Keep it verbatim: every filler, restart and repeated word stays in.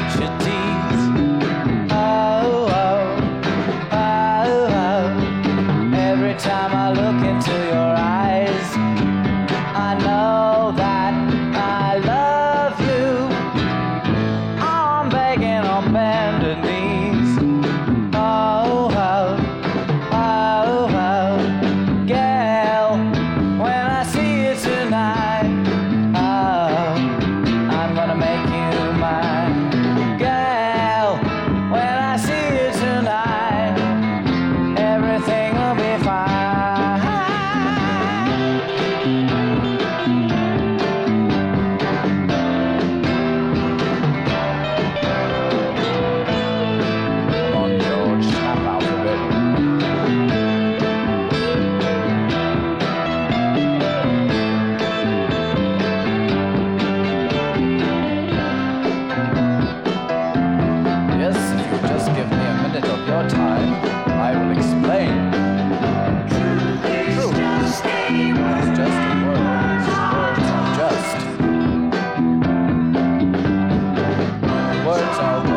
you tease. Oh, oh, oh, oh. Every time I look into your eyes, I know that I love you. I'm begging on bended knees. Oh, oh, oh, oh. Girl, when I see you tonight, oh, I'm gonna make you mine. Girl, when I see you tonight, everything will be fine. On George, snap out of it. Yes, if you just give me a minute of your time, I will explain. Truth is just a word. It's just a word. Words are just. Words are